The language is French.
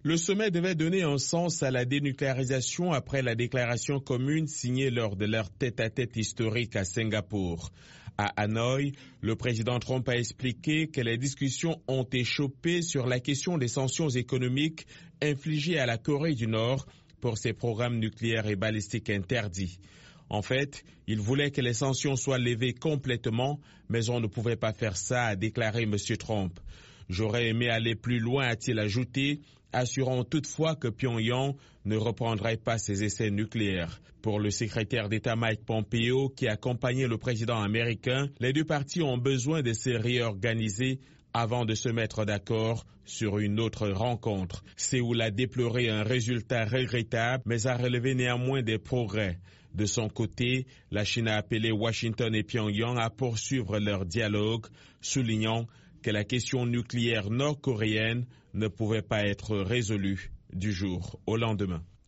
Le sommet devait donner un sens à la dénucléarisation après la déclaration commune signée lors de leur tête-à-tête historique à Singapour. À Hanoï, le président Trump a expliqué que les discussions ont échauffé sur la question des sanctions économiques infligées à la Corée du Nord pour ses programmes nucléaires et balistiques interdits. En fait, il voulait que les sanctions soient levées complètement, mais on ne pouvait pas faire ça, a déclaré M. Trump. J'aurais aimé aller plus loin, a-t-il ajouté, assurant toutefois que Pyongyang ne reprendrait pas ses essais nucléaires. Pour le secrétaire d'État Mike Pompeo, qui accompagnait le président américain, les deux parties ont besoin de se réorganiser avant de se mettre d'accord sur une autre rencontre. Séoul a déploré un résultat regrettable, mais a relevé néanmoins des progrès. De son côté, la Chine a appelé Washington et Pyongyang à poursuivre leur dialogue, soulignant que la question nucléaire nord-coréenne ne pouvait pas être résolue du jour au lendemain.